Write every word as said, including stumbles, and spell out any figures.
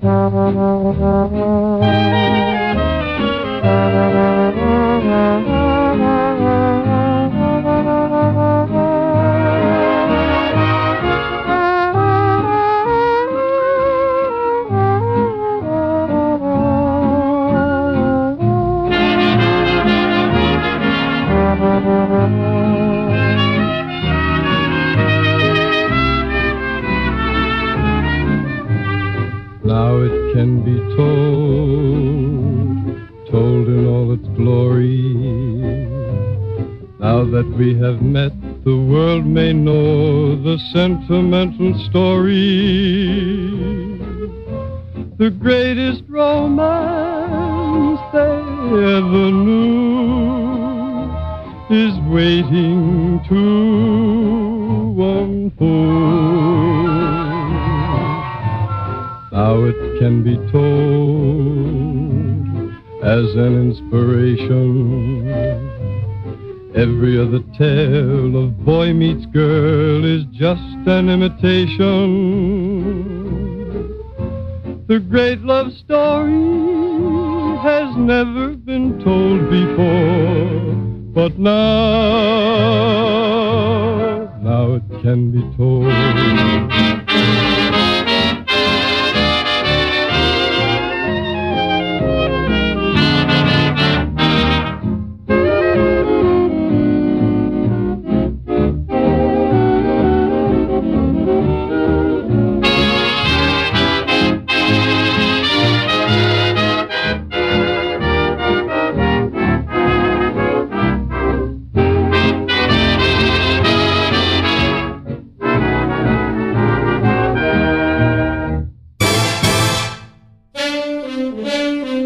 Now it can be told, told in all its glory. Now that we have met, the world may know the sentimental story. The greatest romance they ever knew is waiting to unfold. Now it can be told as an inspiration. Every other tale of boy meets girl is just an imitation. The great love story has never been told before, but now, now it can be told.